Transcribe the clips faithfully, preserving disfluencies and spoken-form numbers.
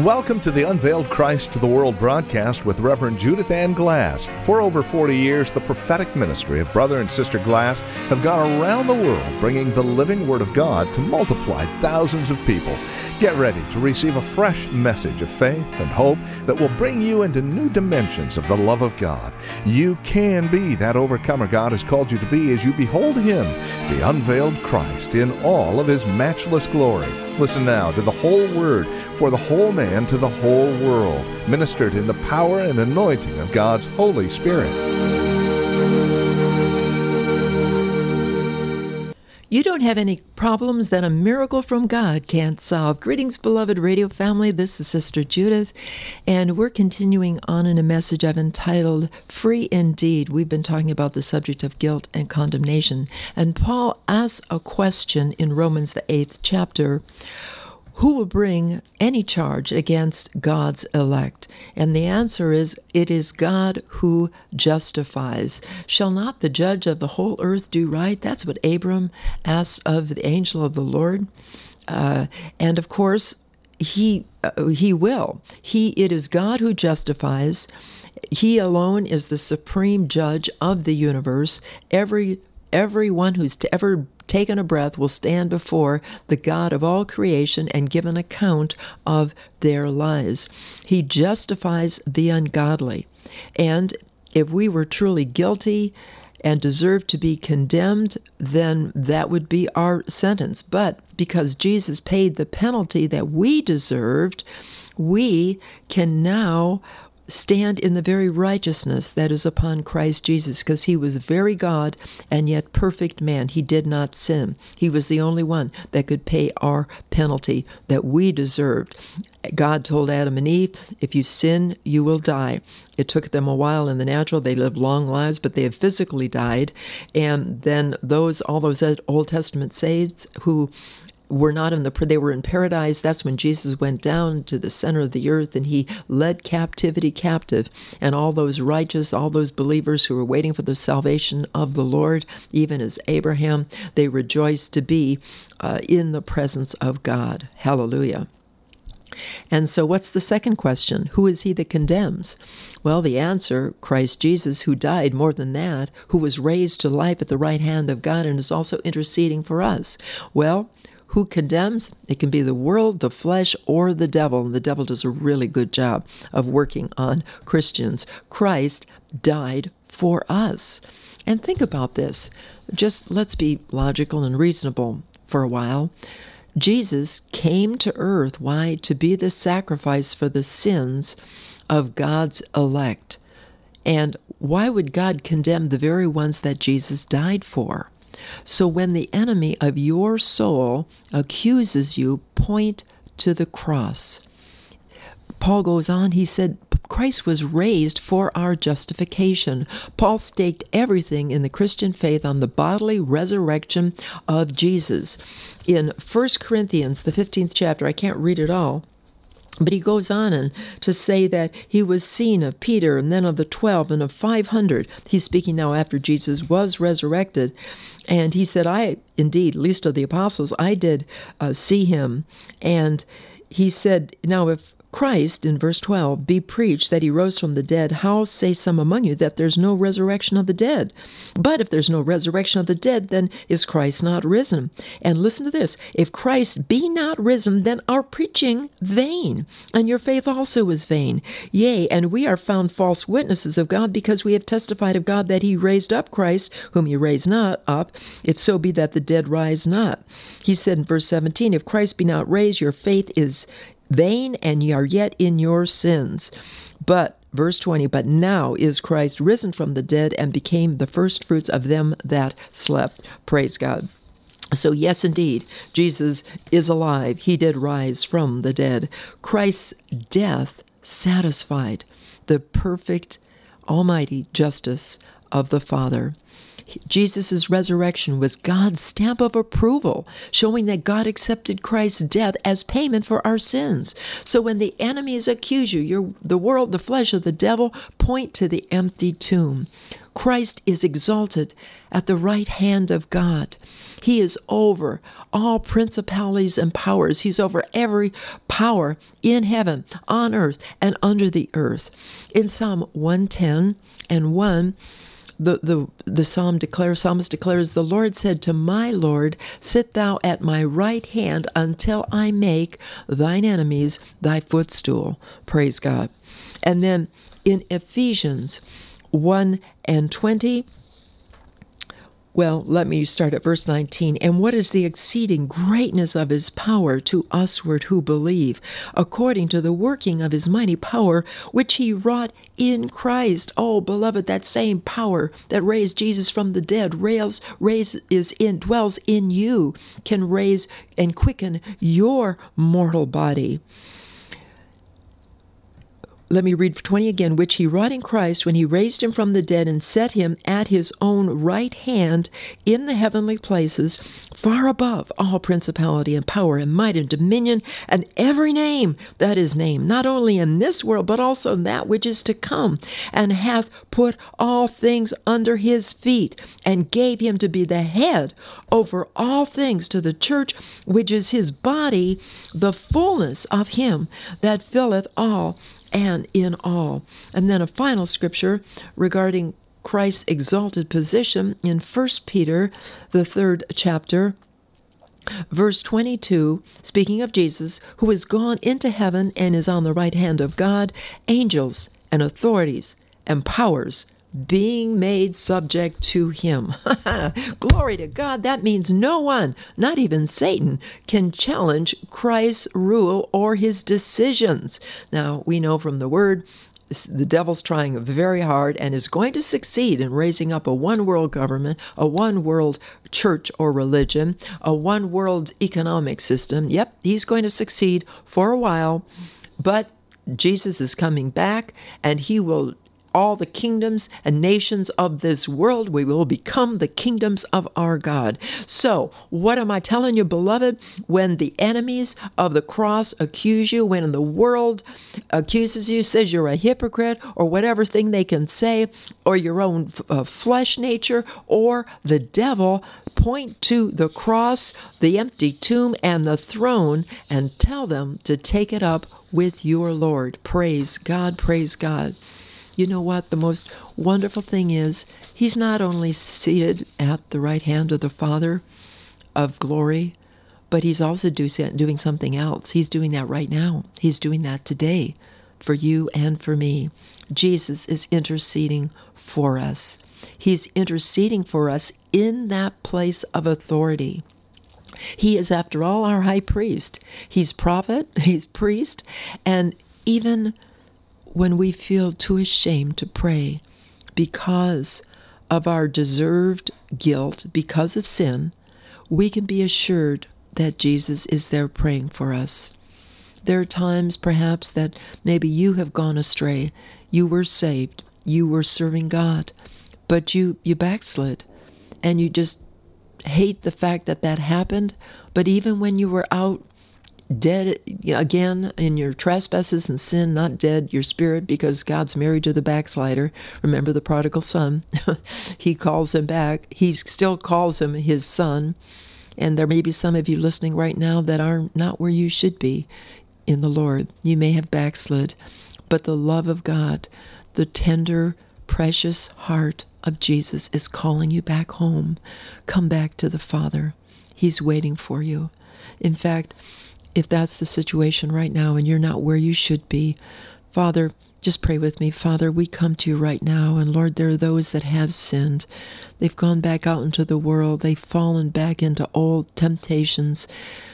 Welcome to the Unveiled Christ to the World broadcast with Reverend Judith Ann Glass. For over forty years, the prophetic ministry of Brother and Sister Glass have gone around the world bringing the living Word of God to multiply thousands of people. Get ready to receive a fresh message of faith and hope that will bring you into new dimensions of the love of God. You can be that overcomer God has called you to be as you behold Him, the unveiled Christ, in all of His matchless glory. Listen now to the whole Word for the whole man to the whole world, ministered in the power and anointing of God's Holy Spirit. You don't have any problems that a miracle from God can't solve. Greetings, beloved radio family. This is Sister Judith, and we're continuing on in a message I've entitled, Free Indeed. We've been talking about the subject of guilt and condemnation, and Paul asks a question in Romans, the eighth chapter. Who will bring any charge against God's elect? And the answer is, it is God who justifies. Shall not the judge of the whole earth do right? That's what Abram asked of the angel of the Lord. Uh, and of course, he uh, he will. He it is God who justifies. He alone is the supreme judge of the universe. Every everyone who's ever taken a breath will stand before the God of all creation and give an account of their lives. He justifies the ungodly. And if we were truly guilty and deserved to be condemned, then that would be our sentence. But because Jesus paid the penalty that we deserved, we can now stand in the very righteousness that is upon Christ Jesus, because he was very God and yet perfect man. He did not sin. He was the only one that could pay our penalty that we deserved. God told Adam and Eve, if you sin, you will die. It took them a while in the natural. They lived long lives, but they have physically died. And then those, all those Old Testament saints who were not in the, they were in paradise. That's when Jesus went down to the center of the earth and he led captivity captive. And all those righteous, all those believers who were waiting for the salvation of the Lord, even as Abraham, they rejoiced to be uh, in the presence of God. Hallelujah. And so what's the second question? Who is he that condemns? Well, the answer, Christ Jesus, who died, more than that, who was raised to life at the right hand of God and is also interceding for us. Well, who condemns? It can be the world, the flesh, or the devil. And the devil does a really good job of working on Christians. Christ died for us. And think about this. Just let's be logical and reasonable for a while. Jesus came to earth. Why? To be the sacrifice for the sins of God's elect. And why would God condemn the very ones that Jesus died for? So when the enemy of your soul accuses you, point to the cross. Paul goes on, he said, Christ was raised for our justification. Paul staked everything in the Christian faith on the bodily resurrection of Jesus. In First Corinthians, the fifteenth chapter, I can't read it all, but he goes on and to say that he was seen of Peter and then of the twelve and of five hundred. He's speaking now after Jesus was resurrected. And he said, I, indeed, least of the apostles, I did uh, see him. And he said, now if Christ, in verse twelve, be preached that he rose from the dead, how say some among you that there's no resurrection of the dead? But if there's no resurrection of the dead, then is Christ not risen? And listen to this, if Christ be not risen, then our preaching vain, and your faith also is vain. Yea, and we are found false witnesses of God, because we have testified of God that he raised up Christ, whom he raised not up, if so be that the dead rise not. He said in verse seventeen, if Christ be not raised, your faith is vain, and ye are yet in your sins. But, verse twenty, but now is Christ risen from the dead and became the firstfruits of them that slept. Praise God. So yes, indeed, Jesus is alive. He did rise from the dead. Christ's death satisfied the perfect, almighty justice of the Father. Jesus' resurrection was God's stamp of approval, showing that God accepted Christ's death as payment for our sins. So when the enemies accuse you, you're, the world, the flesh of the devil, point to the empty tomb. Christ is exalted at the right hand of God. He is over all principalities and powers. He's over every power in heaven, on earth, and under the earth. In Psalm one ten and one, the, the, the psalm declares, psalmist declares, "The Lord said to my Lord, sit thou at my right hand until I make thine enemies thy footstool." Praise God. And then in Ephesians one and twenty, well, let me start at verse nineteen. "And what is the exceeding greatness of his power to usward who believe, according to the working of his mighty power, which he wrought in Christ." Oh, beloved, that same power that raised Jesus from the dead, rails, raise, is in, dwells in you, can raise and quicken your mortal body. Let me read twenty again. "Which he wrought in Christ when he raised him from the dead and set him at his own right hand in the heavenly places, far above all principality and power and might and dominion and every name that is named, not only in this world, but also in that which is to come, and hath put all things under his feet, and gave him to be the head over all things to the church, which is his body, the fullness of him that filleth all and in all." And then a final scripture regarding Christ's exalted position in First Peter, the third chapter, verse twenty-two, speaking of Jesus, "who is gone into heaven and is on the right hand of God, angels and authorities and powers being made subject to him." Glory to God. That means no one, not even Satan, can challenge Christ's rule or his decisions. Now, we know from the word, the devil's trying very hard and is going to succeed in raising up a one-world government, a one-world church or religion, a one-world economic system. Yep, he's going to succeed for a while, but Jesus is coming back, and he will all the kingdoms and nations of this world, we will become the kingdoms of our God. So, what am I telling you, beloved? When the enemies of the cross accuse you, when the world accuses you, says you're a hypocrite, or whatever thing they can say, or your own uh, flesh nature, or the devil, point to the cross, the empty tomb, and the throne, and tell them to take it up with your Lord. Praise God, praise God. You know what? The most wonderful thing is, he's not only seated at the right hand of the Father of glory, but he's also do, doing something else. He's doing that right now. He's doing that today for you and for me. Jesus is interceding for us. He's interceding for us in that place of authority. He is, after all, our high priest. He's prophet, he's priest, and even when we feel too ashamed to pray because of our deserved guilt, because of sin, we can be assured that Jesus is there praying for us. There are times, perhaps, that maybe you have gone astray. You were saved. You were serving God, but you, you backslid, and you just hate the fact that that happened. But even when you were out dead again in your trespasses and sin, not dead, your spirit, because God's married to the backslider. Remember the prodigal son. He calls him back. He still calls him his son. And there may be some of you listening right now that are not where you should be in the Lord. You may have backslid, but the love of God, the tender, precious heart of Jesus is calling you back home. Come back to the Father. He's waiting for you. In fact, if that's the situation right now and you're not where you should be, Father, just pray with me. Father, we come to you right now, and Lord, there are those that have sinned. They've gone back out into the world. They've fallen back into old temptations.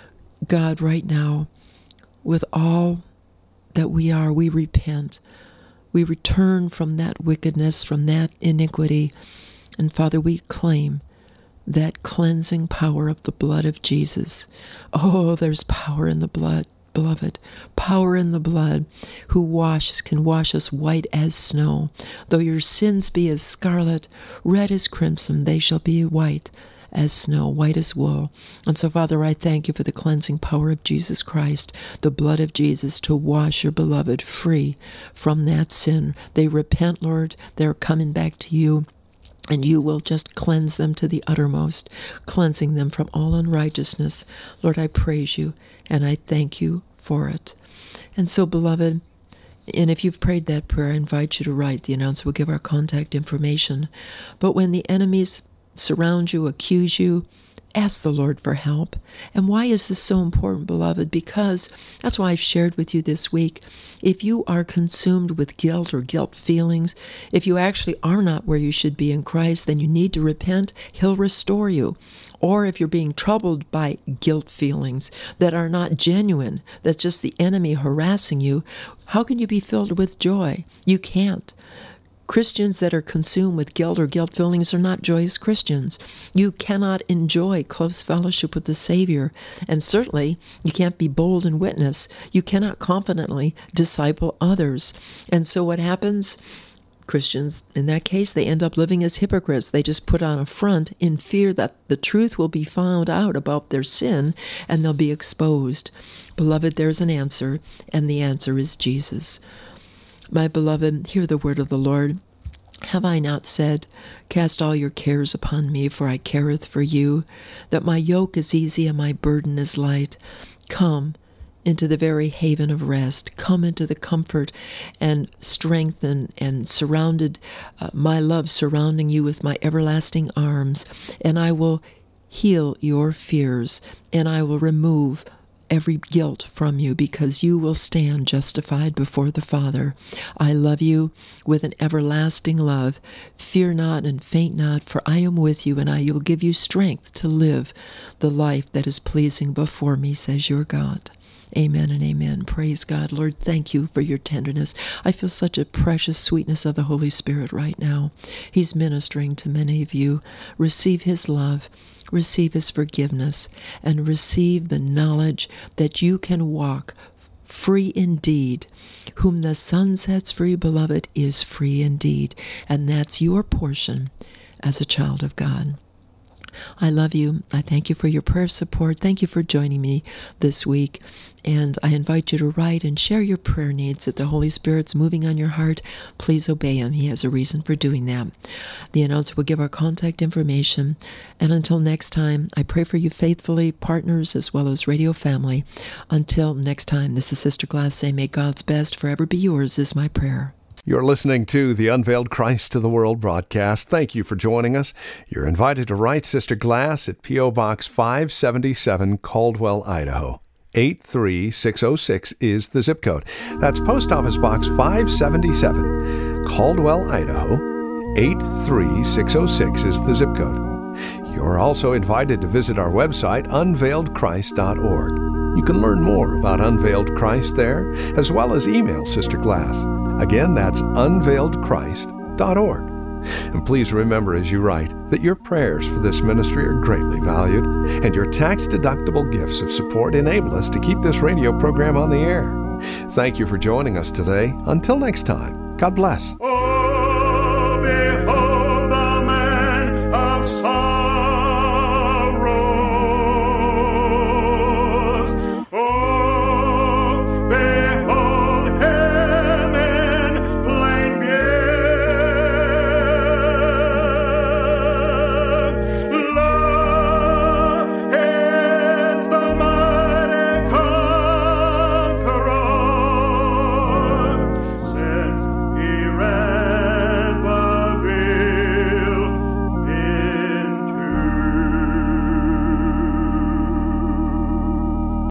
God, right now, with all that we are, we repent. We return from that wickedness, from that iniquity. And Father, we claim that cleansing power of the blood of Jesus. Oh, there's power in the blood. beloved, power in the blood, who washes, can wash us white as snow. Though your sins be as scarlet, red as crimson, they shall be white as snow, white as wool. And so, Father, I thank you for the cleansing power of Jesus Christ, the blood of Jesus, to wash your beloved free from that sin. They repent, Lord. They're coming back to you. And you will just cleanse them to the uttermost, cleansing them from all unrighteousness. Lord, I praise you, and I thank you for it. And so, beloved, and if you've prayed that prayer, I invite you to write. The announcer will give our contact information. But when the enemies surround you, accuse you, ask the Lord for help. And why is this so important, beloved? Because that's why I've shared with you this week. If you are consumed with guilt or guilt feelings, if you actually are not where you should be in Christ, then you need to repent. He'll restore you. Or if you're being troubled by guilt feelings that are not genuine, that's just the enemy harassing you, how can you be filled with joy? You can't. Christians that are consumed with guilt or guilt feelings are not joyous Christians. You cannot enjoy close fellowship with the Savior, and certainly you can't be bold in witness. You cannot confidently disciple others. And so what happens? Christians, in that case, they end up living as hypocrites. They just put on a front in fear that the truth will be found out about their sin and they'll be exposed. Beloved, there's an answer, and the answer is Jesus. My beloved, hear the word of the Lord. Have I not said, cast all your cares upon me, for I careth for you, that my yoke is easy and my burden is light? Come into the very haven of rest. Come into the comfort and strength and, and surrounded, uh, my love surrounding you with my everlasting arms, and I will heal your fears, and I will remove every guilt from you, because you will stand justified before the Father. I love you with an everlasting love. Fear not and faint not, for I am with you, and I will give you strength to live the life that is pleasing before me, says your God. Amen and amen. Praise God. Lord, thank you for your tenderness. I feel such a precious sweetness of the Holy Spirit right now. He's ministering to many of you. Receive his love, receive his forgiveness, and receive the knowledge that you can walk free indeed. Whom the Son sets free, beloved, is free indeed. And that's your portion as a child of God. I love you. I thank you for your prayer support. Thank you for joining me this week. And I invite you to write and share your prayer needs. If the Holy Spirit's moving on your heart, please obey him. He has a reason for doing that. The announcer will give our contact information. And until next time, I pray for you faithfully, partners as well as radio family. Until next time, this is Sister Glass saying, may God's best forever be yours is my prayer. You're listening to the Unveiled Christ to the World broadcast. Thank you for joining us. You're invited to write Sister Glass at P O. Box five seventy-seven, Caldwell, Idaho. eight three six oh six is the zip code. That's Post Office Box five seventy-seven, Caldwell, Idaho. eight three six oh six is the zip code. You're also invited to visit our website, unveiled christ dot org. You can learn more about Unveiled Christ there, as well as email Sister Glass. Again, that's unveiled christ dot org. And please remember as you write that your prayers for this ministry are greatly valued, and your tax-deductible gifts of support enable us to keep this radio program on the air. Thank you for joining us today. Until next time, God bless.